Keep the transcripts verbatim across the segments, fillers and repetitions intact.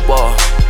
pas.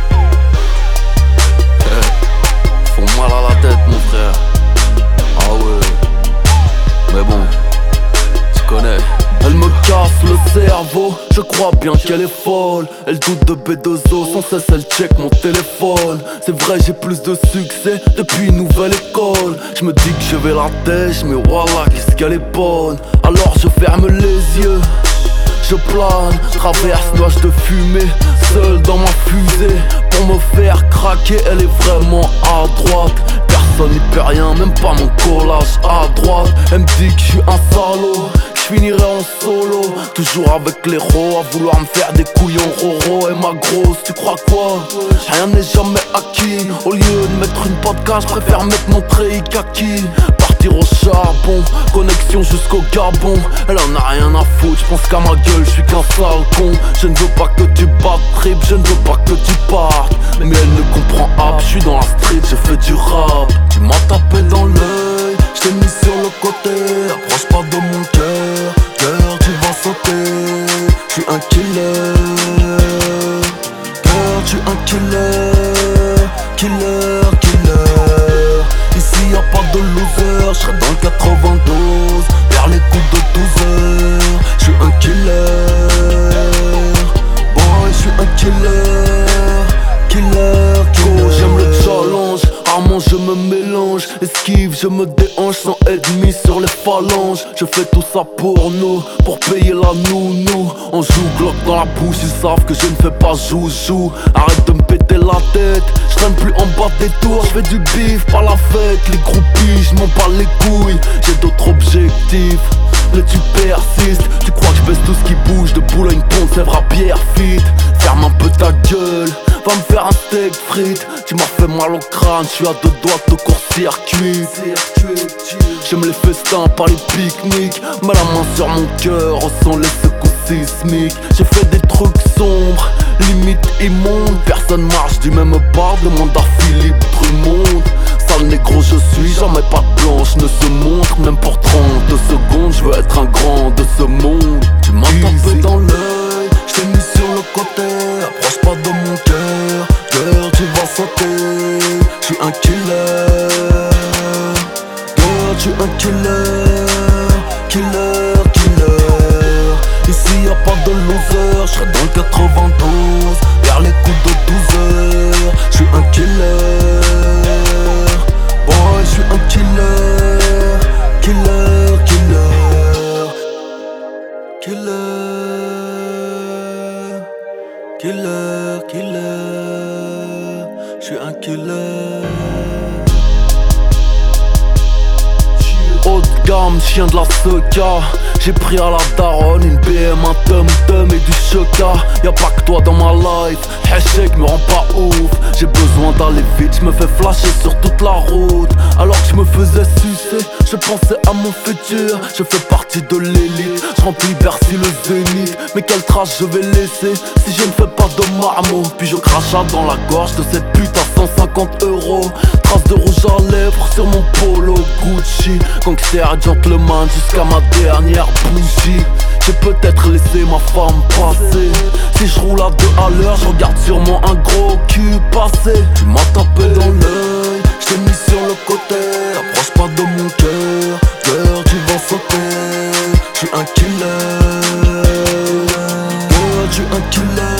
Font mal à la tête mon frère. Ah ouais. Mais bon, tu connais. Elle me casse le cerveau, je crois bien qu'elle est folle. Elle doute de B deux O, sans cesse elle check mon téléphone. C'est vrai j'ai plus de succès depuis une nouvelle école. Je me dis que je vais la têche, mais voilà qu'est-ce qu'elle est bonne. Alors je ferme les yeux, je plane, traverse nuage de fumée, seul dans ma fusée. Pour me faire craquer, elle est vraiment à droite. Personne n'y peut rien, même pas mon collage à droite. Elle me dit que je suis un salaud, je finirai en solo, toujours avec l'héros, à vouloir me faire des couillons roro. Et ma grosse, tu crois quoi? Rien n'est jamais acquis. Au lieu de mettre une podcast, je préfère mettre mon treillis kaki. Partir au charbon, connexion jusqu'au Gabon. Elle en a rien à foutre, je pense qu'à ma gueule, je suis qu'un sale con. Je ne veux pas que tu battes trip, je ne veux pas que tu partes. Mais elle ne comprend pas, je suis dans la street, je fais du rap. Tu m'as tapé dans l'œil, je t'ai mis sur le côté. Approche pas de mon cœur, cœur tu vas sauter. Je suis un killer, cœur tu es un killer, killer, killer. Ici y'a pas de loser, j'serai dans le quatre-vingt-douze, vers les coups de douze heures. J'suis un killer, boy j'suis un killer, killer, killer. J'aime le challenge, rarement je me mélange. Esquive, je me déhanche sans ennemi sur les phalanges. Je fais tout ça pour nous, pour payer la nounou. On joue Glock dans la bouche, ils savent que je ne fais pas joujou. Arrête de me péter la tête, je traîne plus en bas des tours. Je fais du bif, pas la fête, les groupies, je m'en bats les couilles. J'ai d'autres objectifs, mais tu persistes. Tu crois que je baisse tout ce qui bouge, de Boulogne, Pont, Sèvres à Pierrefitte. Ferme un peu ta gueule, va me faire un steak frites. Tu m'as fait mal au crâne, je suis à deux doigts de court-circuit. J'aime les festins, pas les pique-niques. Mets la main sur mon cœur, ressens les secousses sismiques. J'ai fait des trucs sombres, limite immondes. Personne marche du même pas, demande à Philippe Drummond. Sale négro je suis, jamais pas de blanche ne se montre. Même pour trente secondes, je veux être un grand de ce monde. Tu m'as tapé dans l'œil, je t'ai mis sur le côté. Approche pas de mon cœur, cœur tu vas sauter. Je suis un killer, cœur tu es un killer, killer, killer. Ici y'a pas de loser, j'serai dans le quatre-vingt-douze, vers les coups de douze heures. Je suis un killer, boy je suis un killer, killer, killer, killer, killer, killer. Je suis un killer. Haut de gamme, chien de la Seca. J'ai pris à la daronne une B M, un tum-tum et du choca. Y'a pas que toi dans ma life, hashtag me rend pas ouf. J'ai besoin d'aller vite, je me fais flasher sur toute la route. Alors que je me faisais sucer, je pensais à mon futur. Je fais partie de l'élite, je remplis Bercy le zénith. Mais quelle trace je vais laisser si je ne fais pas de marmot. Puis je cracha dans la gorge de cette pute à cent cinquante euros. Trace de rouge à lèvres sur mon polo Gucci. Gangster gentleman jusqu'à ma dernière bougie. J'ai peut-être laissé ma femme passer. Si je roule à deux à l'heure, je regarde sûrement un gros cul passer. Tu m'as tapé dans l'œil, je t'ai mis sur le côté. Approche pas de mon cœur, cœur tu vas sauter. Je suis un killer, cœur tu es un killer.